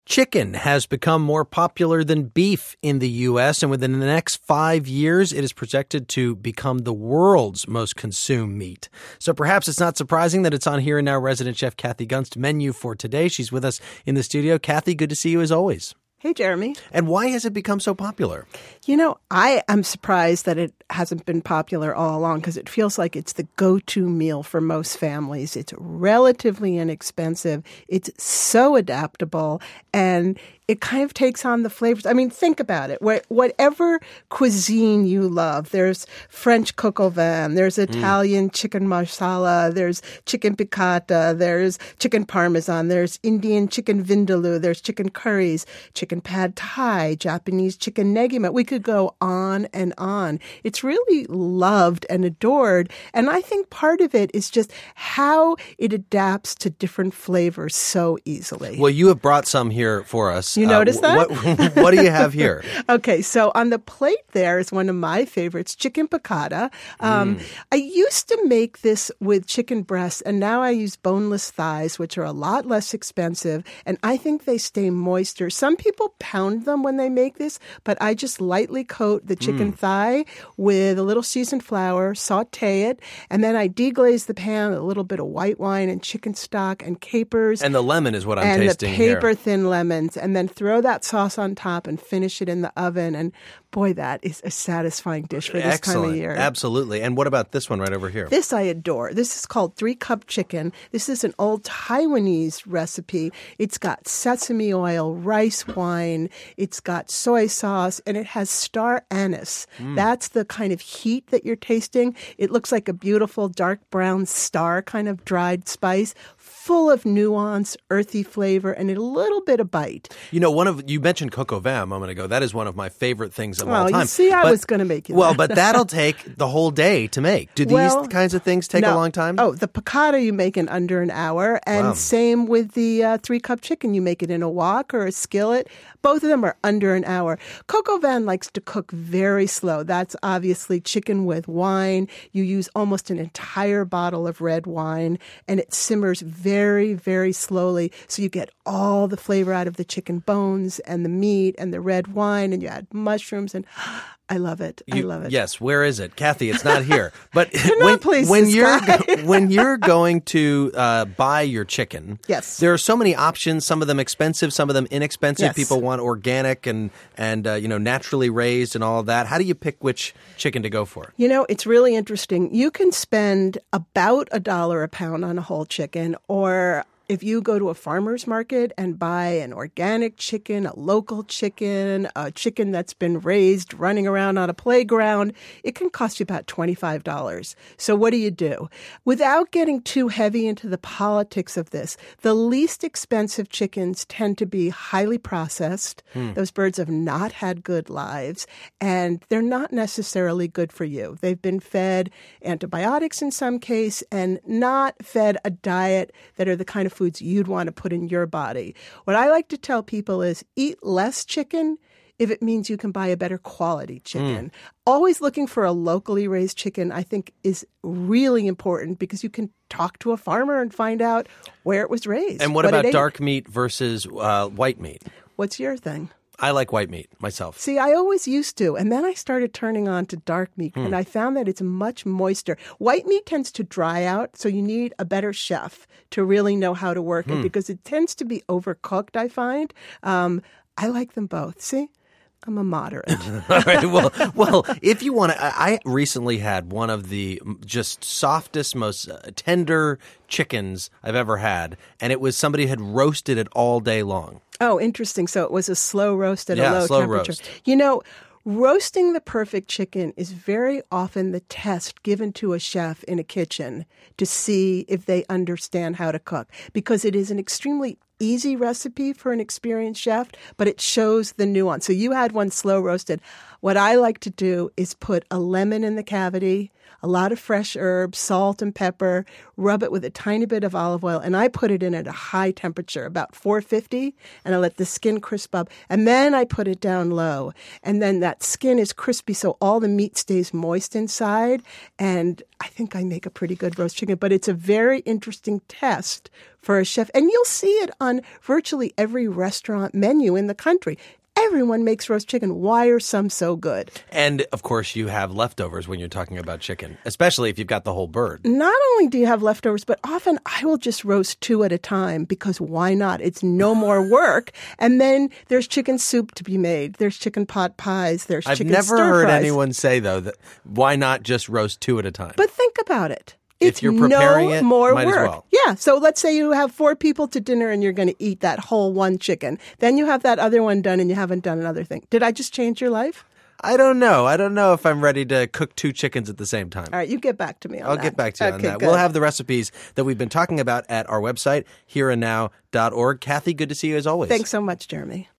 Chicken has become more popular than beef in the U.S., and within the next 5 years, it is projected to become the world's most consumed meat. So perhaps it's not surprising that it's on Here and Now resident chef Kathy Gunst's menu for today. She's with us in the studio. Kathy, good to see you as always. Hey, Jeremy. And why has it become so popular? You know, I am surprised that it hasn't been popular all along because it feels like it's the go-to meal for most families. It's relatively inexpensive. It's so adaptable, and it kind of takes on the flavors. I mean, think about it. Whatever cuisine you love, there's French coq au vin, there's Italian chicken marsala, there's chicken piccata, there's chicken parmesan, there's Indian chicken vindaloo, there's chicken curries, chicken pad thai, Japanese chicken negima. We could go on and on. It's really loved and adored. And I think part of it is just how it adapts to different flavors so easily. Well, you have brought some here for us. You noticed that? What do you have here? Okay, so on the plate there is one of my favorites, chicken piccata. I used to make this with chicken breasts, and now I use boneless thighs, which are a lot less expensive, and I think they stay moister. Some people pound them when they make this, but I just lightly coat the chicken thigh with a little seasoned flour, saute it, and then I deglaze the pan with a little bit of white wine and chicken stock and capers. And the lemon is what I'm tasting here. And the paper-thin lemons, and then throw that sauce on top and finish it in the oven. And boy, that is a satisfying dish for this time of year. Absolutely. And what about this one right over here? This I adore. This is called 3-cup chicken. This is an old Taiwanese recipe. It's got sesame oil, rice wine, it's got soy sauce, and it has star anise. That's the kind of heat that you're tasting. It looks like a beautiful dark brown star kind of dried spice, full of nuance, earthy flavor, and a little bit of bite. You know, you mentioned coq au vin a moment ago. That is one of my favorite things of all time. Well, you see, I was going to make it. Well, but that'll take the whole day to make. Do these kinds of things take a long time? Oh, the piccata you make in under an hour, and same with the 3-cup chicken. You make it in a wok or a skillet. Both of them are under an hour. Coq au vin likes to cook very slow. That's obviously chicken with wine. You use almost an entire bottle of red wine, and it simmers very, very slowly. So you get all the flavor out of the chicken bones and the meat and the red wine, and you add mushrooms, and I love it. I love it. Yes. Where is it? Kathy, it's not here. But when you're going to buy your chicken, yes, there are so many options, some of them expensive, some of them inexpensive. Yes. People want organic and naturally raised and all of that. How do you pick which chicken to go for? You know, it's really interesting. You can spend about $1 a pound on a whole chicken, or if you go to a farmer's market and buy an organic chicken, a local chicken, a chicken that's been raised running around on a playground, it can cost you about $25. So what do? Without getting too heavy into the politics of this, the least expensive chickens tend to be highly processed. Those birds have not had good lives, and they're not necessarily good for you. They've been fed antibiotics in some case and not fed a diet that are the kind of foods you'd want to put in your body. What I like to tell people is eat less chicken if it means you can buy a better quality chicken. Always looking for a locally raised chicken, I think, is really important because you can talk to a farmer and find out where it was raised. And what about dark meat versus white meat? What's your thing? I like white meat myself. See, I always used to. And then I started turning on to dark meat, and I found that it's much moister. White meat tends to dry out, so you need a better chef to really know how to work it because it tends to be overcooked, I find. I like them both. See? I'm a moderate. All right. Well, if you want to, I recently had one of the just softest, most tender chickens I've ever had, and it was somebody had roasted it all day long. Oh, interesting. So it was a slow roast at a low slow temperature. Roast. You know, roasting the perfect chicken is very often the test given to a chef in a kitchen to see if they understand how to cook, because it is an extremely easy recipe for an experienced chef, but it shows the nuance. So you had one slow roasted. What I like to do is put a lemon in the cavity, a lot of fresh herbs, salt and pepper, rub it with a tiny bit of olive oil, and I put it in at a high temperature, about 450, and I let the skin crisp up, and then I put it down low, and then that skin is crispy, so all the meat stays moist inside, and I think I make a pretty good roast chicken, but it's a very interesting test for a chef. And you'll see it on virtually every restaurant menu in the country. Everyone makes roast chicken. Why are some so good? And, of course, you have leftovers when you're talking about chicken, especially if you've got the whole bird. Not only do you have leftovers, but often I will just roast 2 at a time because why not? It's no more work. And then there's chicken soup to be made. There's chicken pot pies. There's chicken stir-fries. I've never heard anyone say, though, that why not just roast 2 at a time? But think about it. If you're preparing no it, more might work. as well. Yeah. So let's say you have 4 people to dinner and you're going to eat that whole one chicken. Then you have that other one done and you haven't done another thing. Did I just change your life? I don't know. I don't know if I'm ready to cook 2 chickens at the same time. All right. You get back to me on that. I'll get back to you on that. Good. We'll have the recipes that we've been talking about at our website, hereandnow.org. Kathy, good to see you as always. Thanks so much, Jeremy.